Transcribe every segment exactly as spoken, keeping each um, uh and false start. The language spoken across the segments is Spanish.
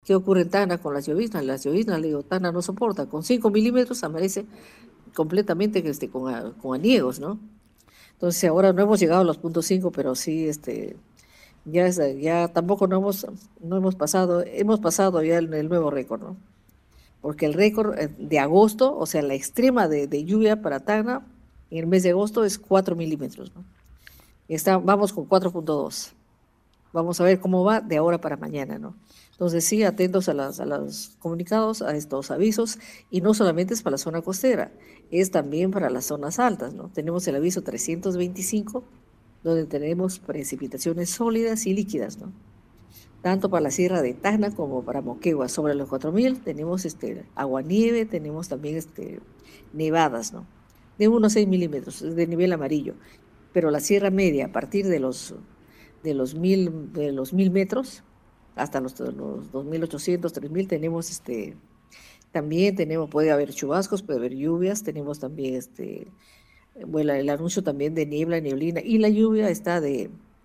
¿Qué ocurre en Tacna con las lloviznas? Las lloviznas, le digo, Tacna no soporta. Con cinco milímetros amanece completamente este, con, a- con aniegos, ¿no? Entonces ahora no hemos llegado a los puntos cinco, pero sí, este, ya, es- ya tampoco no hemos, no hemos pasado, hemos pasado ya el, el nuevo récord, ¿no? Porque el récord eh, de agosto, o sea, la extrema de, de lluvia para Tacna en el mes de agosto es cuatro milímetros, ¿no? Y está, vamos con cuatro punto dos. Vamos a ver cómo va de ahora para mañana, ¿no? Entonces, sí, atentos a, las, a los comunicados, a estos avisos, y no solamente es para la zona costera, es también para las zonas altas, ¿no? Tenemos el aviso trescientos veinticinco, donde tenemos precipitaciones sólidas y líquidas, ¿no? Tanto para la sierra de Tacna como para Moquegua. Sobre los cuatro mil tenemos este, aguanieve, tenemos también este, nevadas, ¿no? De uno a seis milímetros, de nivel amarillo. Pero la sierra media, a partir de los de los mil, de los mil metros hasta los, los dos mil ochocientos, tres mil, tenemos este, también tenemos, puede haber chubascos, puede haber lluvias, tenemos también este, bueno, el anuncio también de niebla, neblina, y la lluvia está de,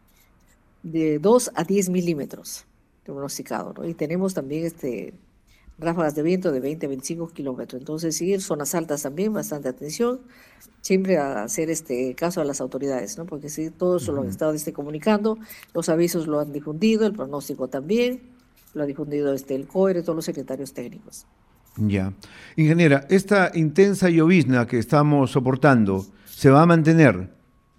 de dos a diez milímetros pronosticado, ¿no? Y tenemos también este, ráfagas de viento de veinte a veinticinco kilómetros. Entonces, sí, zonas altas también, bastante atención, siempre a hacer este caso a las autoridades, ¿no? Porque sí, todos eso lo han Ujú. estado este, comunicando, los avisos lo han difundido, el pronóstico también, lo ha difundido este, el COER y todos los secretarios técnicos. Ya. Ingeniera, esta intensa llovizna que estamos soportando, ¿se va a mantener?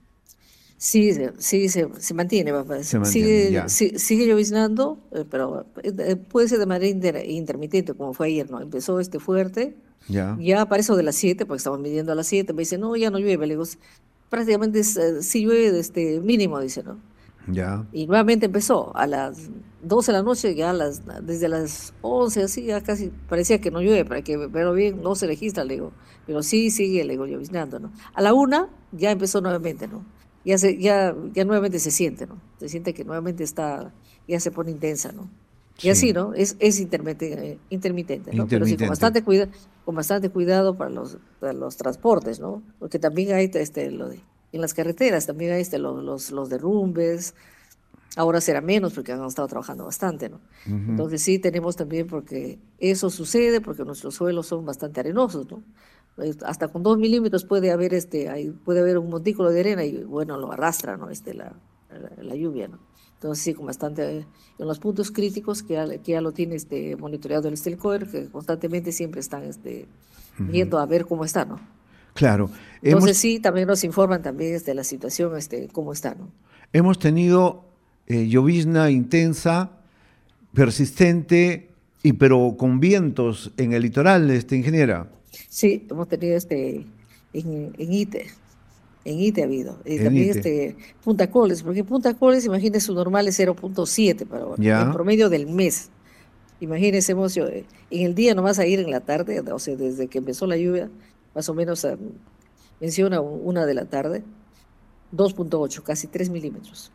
Sí, se- sí, se, se mantiene, papá. Se mantiene, Sigue, ya. sí- sigue lloviznando, eh, pero eh, eh, puede ser de manera inter- intermitente, como fue ayer, ¿no? Empezó este fuerte, Ya. ya para eso de las siete, porque estamos midiendo a las siete, me dice, no, ya no llueve, le digo, prácticamente es, eh, sí llueve este mínimo, dice, ¿no? Ya. Y nuevamente empezó a las doce de la noche, ya a las, desde las once así, ya casi parecía que no llueve, para que pero bien no se registra, le digo, pero sí sigue, le digo, lloviznando, ¿no? A la una ya empezó nuevamente, ¿no? Ya, se, ya, ya nuevamente se siente, ¿no? Se siente que nuevamente está, ya se pone intensa, ¿no? Y así, Sí. ¿no? Es, es intermitente, eh, intermitente, ¿no? Pero sí, con Intermitente. bastante cuidado, con bastante cuidado para los, para los transportes, ¿no? Porque también hay, este, lo de, en las carreteras también hay este, los, los, los derrumbes. Ahora será menos porque han estado trabajando bastante, ¿no? Ujú. Entonces sí tenemos también porque eso sucede porque nuestros suelos son bastante arenosos, ¿no? Eh, Hasta con dos milímetros puede haber este, hay- puede haber un montículo de arena y bueno, lo arrastra, ¿no? Este, la, la, la lluvia, ¿no? Entonces sí, con bastante, eh, en los puntos críticos que ya, que ya lo tiene este, monitoreado el Stelcoer, que constantemente siempre están este, viendo a ver cómo está, ¿no? Claro. Entonces Hemos, sí, también nos informan también de la situación, este, cómo está, ¿no? hemos tenido eh, llovizna intensa, persistente, y pero con vientos en el litoral, este, ingeniera, Sí, hemos tenido este en, en ITE, en ITE ha habido, y en también Ite. este Punta Coles, porque Punta Coles, imagínese, su normal es cero punto siete para ahora, en Ya. promedio del mes. Imagínense, hemos, yo, eh, en el día nomás a ir en la tarde, o sea, desde que empezó la lluvia, más o menos ah, menciona u- una de la tarde, dos punto ocho, casi tres milímetros.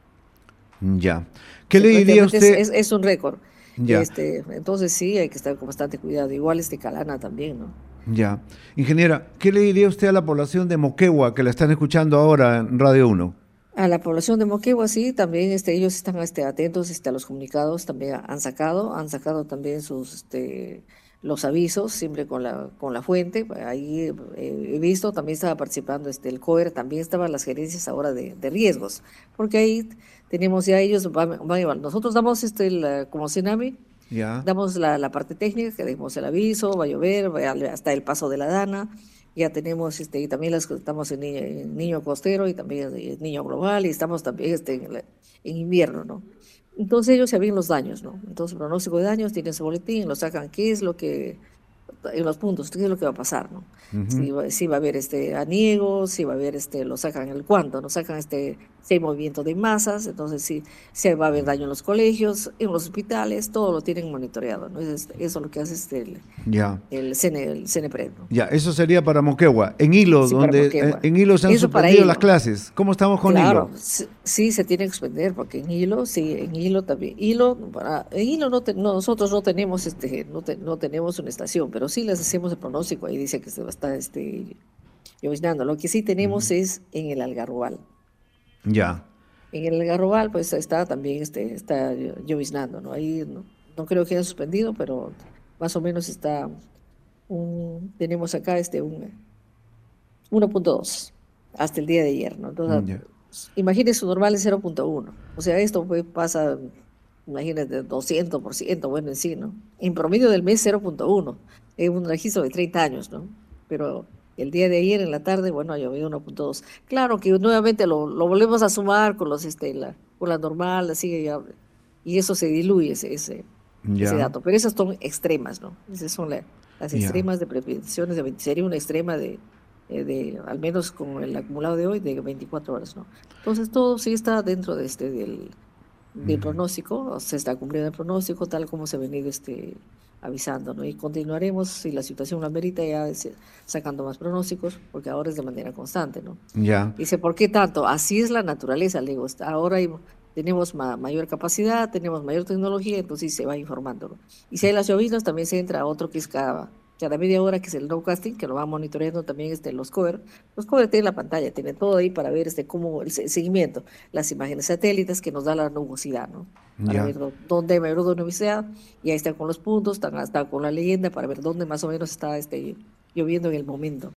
Ya. O ¿Qué sea, le diría prácticamente es, usted? es, es un récord. Ya. Este, entonces sí, hay que estar con bastante cuidado. Igual este Calana también, ¿no? Ya. Ingeniera, ¿qué le diría usted a la población de Moquegua que la están escuchando ahora en Radio Uno? A la población de Moquegua, sí, también este, ellos están este, atentos este, a los comunicados, también han sacado, han sacado también sus, este, los avisos, siempre con la, con la fuente. Ahí eh, he visto, también estaba participando este, el COER, también estaban las gerencias ahora de, de riesgos, porque ahí tenemos ya ellos, van, van a llevar. Nosotros damos este, la- como Senami, Ya. damos la, la parte técnica, que demos el aviso, va a llover, va a- hasta el paso de la Dana. Ya tenemos, este, y también las, estamos en, Niño en Niño Costero y también en Niño Global y estamos también este, en, la- en invierno, ¿no? Entonces ellos sabían los daños, ¿no? Entonces, pronóstico de daños, tienen su boletín, lo sacan, qué es lo que, en los puntos, qué es lo que va a pasar, ¿no? Ujú. Si va, si va a haber este aniegos, si va a haber este, lo sacan el cuánto, ¿no? Sacan este, si hay movimiento de masas, entonces si, si va a haber daño en los colegios, en los hospitales, todo lo tienen monitoreado, ¿no? Es- eso es lo que hace este, el, Ya. el, CN, el CNPRED, ¿no? Ya, eso sería para Moquegua. En Hilo, Sí, para donde eh, Moquegua. en Hilo se han Eso para suspendido las Hilo. clases. ¿Cómo estamos con Hilo? Claro, sí, sí se tiene que suspender porque en Hilo, sí, en Hilo también. Hilo, para, en Hilo no, te- no, nosotros no tenemos este, no, te- no tenemos una estación, pero sí les hacemos el pronóstico. Ahí dice que se va a estar este, lloviznando. Lo que sí tenemos es en el Algarrobal. Ya. En el Algarrobal, pues está también este, está lloviznando, ¿no? Ahí no, no creo que haya suspendido, pero más o menos está, un, tenemos acá este un uno punto dos hasta el día de ayer, ¿no? Entonces, Ya. imagínese su normal es cero punto uno. O sea, esto pues pasa, imagínate, doscientos por ciento, bueno, en sí, ¿no? En promedio del mes cero punto uno. Es un registro de treinta años, ¿no? Pero el día de ayer en la tarde, bueno, ha llovido uno punto dos. Claro que nuevamente lo, lo volvemos a sumar con los, este, la, con la normal, así, ya, y eso se diluye, ese, ese, ese Ya. dato. Pero esas son extremas, ¿no? Esas son la- las Ya. extremas de precipitaciones de veinte. Sería una extrema de eh, de, al menos con el acumulado de hoy, de veinticuatro horas, ¿no? Entonces todo sí está dentro de este, del, del pronóstico, se está cumpliendo el pronóstico tal como se ha venido este, avisando, ¿no? Y continuaremos, si la situación lo amerita, ya es- sacando más pronósticos, porque ahora es de manera constante, ¿no? Ya. Dice, ¿por qué tanto? Así es la naturaleza, le digo, está- ahora hay- tenemos ma- mayor capacidad, tenemos mayor tecnología, entonces se va informando, ¿no? Y si hay las llovinas, también se entra a otro que es cada, cada media hora, que es el nowcasting, que lo va monitoreando también este, los cover. Los cover tienen la pantalla, tienen todo ahí para ver este, cómo el se- seguimiento, las imágenes satélites que nos da la nubosidad, ¿no? Para Ya. ver dó- dónde hay mayor nubosidad, y ahí están con los puntos, están hasta con la leyenda para ver dónde más o menos está este, lloviendo en el momento.